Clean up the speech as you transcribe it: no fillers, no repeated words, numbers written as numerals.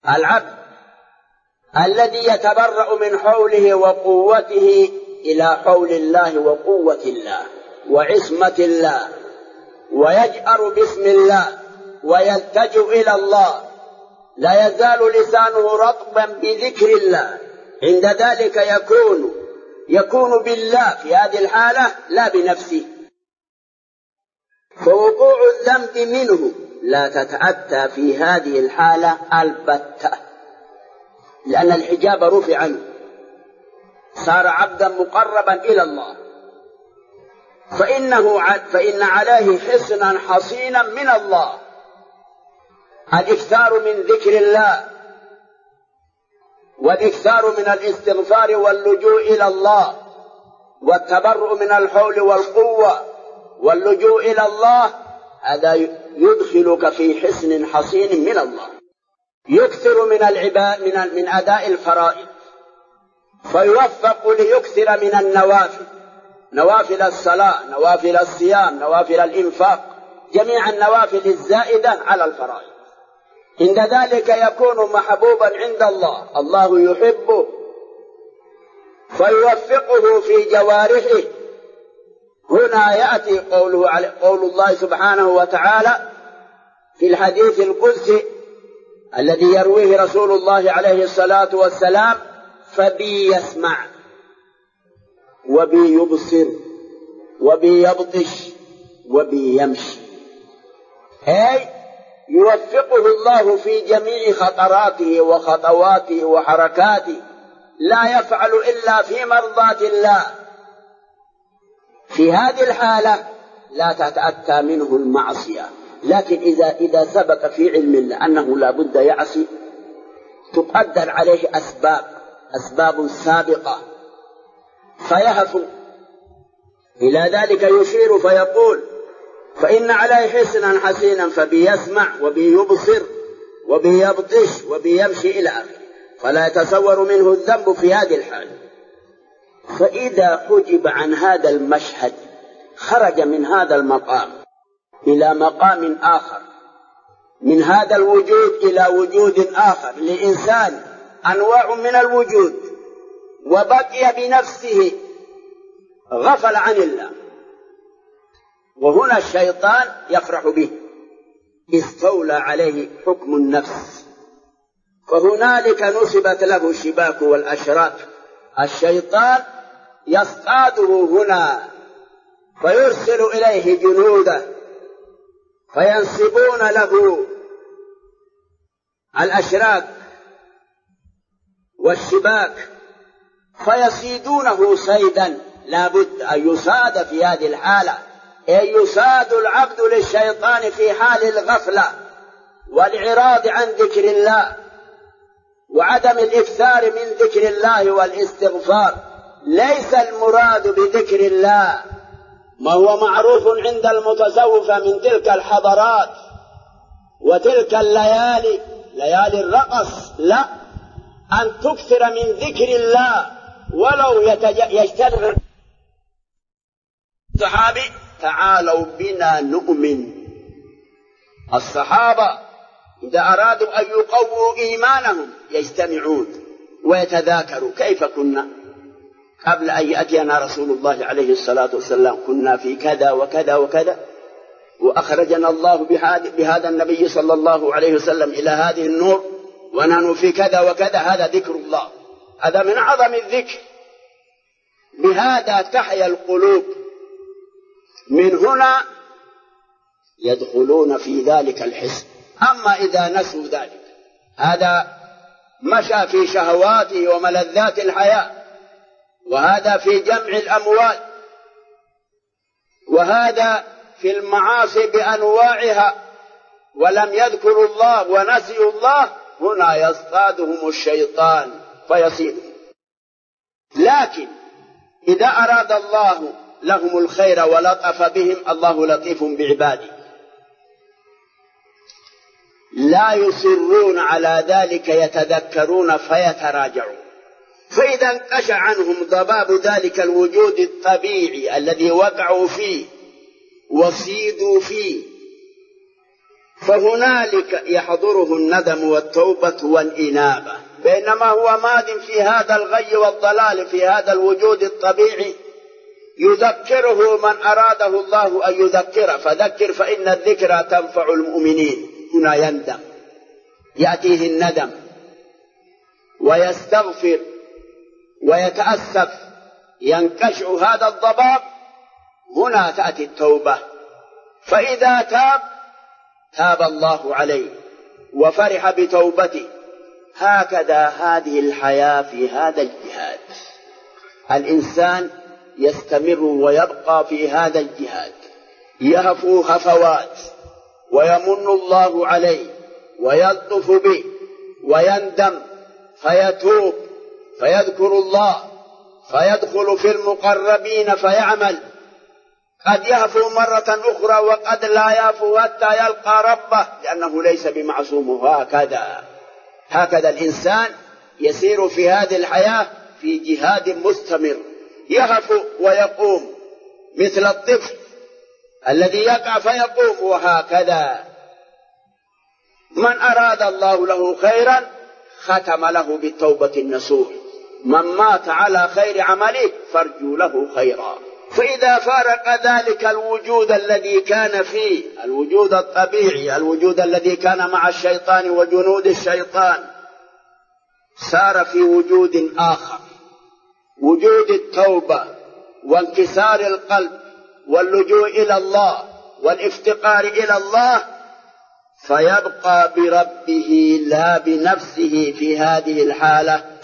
العبد الذي يتبرأ من حوله وقوته إلى حول الله وقوة الله وعصمة الله، ويجأر باسم الله ويلتجئ إلى الله، لا يزال لسانه رطبا بذكر الله، عند ذلك يكون بالله في هذه الحالة لا بنفسه. فوقوع الذنب منه لا تتأتى في هذه الحالة البتة، لأن الحجاب رفع عنه، صار عبدا مقربا إلى الله، فإن عليه حصنا حصينا من الله، الإكثار من ذكر الله، والإكثار من الاستغفار واللجوء إلى الله، والتبرؤ من الحول والقوة واللجوء إلى الله. هذا يدخلك في حصن حصين من الله. يكثر من أداء الفرائض، فيوفق ليكثر من النوافل، نوافل الصلاة، نوافل الصيام، نوافل الإنفاق، جميع النوافل الزائدة على الفرائض. عند ذلك يكون محبوبا عند الله، الله يحبه فيوفقه في جوارحه. هنا يأتي قول الله سبحانه وتعالى في الحديث القدسي الذي يرويه رسول الله عليه الصلاة والسلام: فبي يسمع وبي يبصر وبي يبطش وبي يمشي، أي يوفقه الله في جميع خطراته وخطواته وحركاته، لا يفعل إلا في مرضاة الله. في هذه الحالة لا تتأتى منه المعصية، لكن إذا ثبت في علم الله أنه لا بد يعصي، تقدر عليه أسباب سابقة فيهفو. إلى ذلك يشير فيقول: فإن عليه حسنا حسينا فبيسمع وبيبصر وبيبطش وبيمشي إلى آخره، فلا يتصور منه الذنب في هذه الحالة. فإذا حجب عن هذا المشهد خرج من هذا المقام إلى مقام آخر، من هذا الوجود إلى وجود آخر لإنسان أنواع من الوجود، وبقي بنفسه غفل عن الله. وهنا الشيطان يفرح به، استولى عليه حكم النفس، فهنالك نصبت له الشباك والأشراك. الشيطان يصطاده هنا فيرسل إليه جنوده فينصبون له الأشراك والشباك فيصيدونه صيدا. لا بد أن يصاد في هذه الحالة، أي يصاد العبد للشيطان في حال الغفلة والإعراض عن ذكر الله وعدم الإكثار من ذكر الله والاستغفار. ليس المراد بذكر الله ما هو معروف عند المتصوفة من تلك الحضارات وتلك الليالي، ليالي الرقص، لا، أن تكثر من ذكر الله ولو يجتمع الصحابي: تعالوا بنا نؤمن. الصحابة إذا أرادوا أن يقووا إيمانهم يجتمعون ويتذاكروا: كيف كنا قبل أن يأتينا رسول الله عليه الصلاة والسلام، كنا في كذا وكذا وكذا، وأخرجنا الله بهذا النبي صلى الله عليه وسلم إلى هذه النور، ونحن في كذا وكذا. هذا ذكر الله، هذا من أعظم الذكر، بهذا تحيا القلوب. من هنا يدخلون في ذلك الحس. أما إذا نسوا ذلك، هذا مشى في شهواته وملذات الحياة، وهذا في جمع الأموال، وهذا في المعاصي بأنواعها، ولم يذكروا الله ونسيوا الله، هنا يصطادهم الشيطان فيصيدهم. لكن إذا أراد الله لهم الخير ولطف بهم، الله لطيف بعباده، لا يصرون على ذلك، يتذكرون فيتراجعون. فإذا انقشع عنهم ضباب ذلك الوجود الطبيعي الذي وقعوا فيه وصيدوا فيه، فهنالك يحضره الندم والتوبة والإنابة، بينما هو ماض في هذا الغي والضلال في هذا الوجود الطبيعي يذكره من أراده الله أن يذكره، فذكر فإن الذكرى تنفع المؤمنين. هنا يندم، يأتيه الندم ويستغفر ويتأسف، ينكشع هذا الضباب. هنا تأتي التوبة، فإذا تاب الله عليه وفرح بتوبته. هكذا هذه الحياة في هذا الجهاد، الإنسان يستمر ويبقى في هذا الجهاد، يهفو هفوات ويمن الله عليه ويلطف به ويندم فيتوب فيذكر الله فيدخل في المقربين فيعمل. قد يهفو مرة أخرى وقد لا يهفو حتى يلقى ربه، لأنه ليس بمعصوم. هكذا الإنسان يسير في هذه الحياة في جهاد مستمر، يهفو ويقوم مثل الطفل الذي يقع فيقوم. وهكذا من أراد الله له خيرا ختم له بالتوبة النصوح. من مات على خير عمله فارجو له خيرا. فإذا فارق ذلك الوجود الذي كان فيه، الوجود الطبيعي، الوجود الذي كان مع الشيطان وجنود الشيطان، سار في وجود آخر، وجود التوبة وانكسار القلب واللجوء إلى الله والافتقار إلى الله، فيبقى بربه لا بنفسه في هذه الحالة،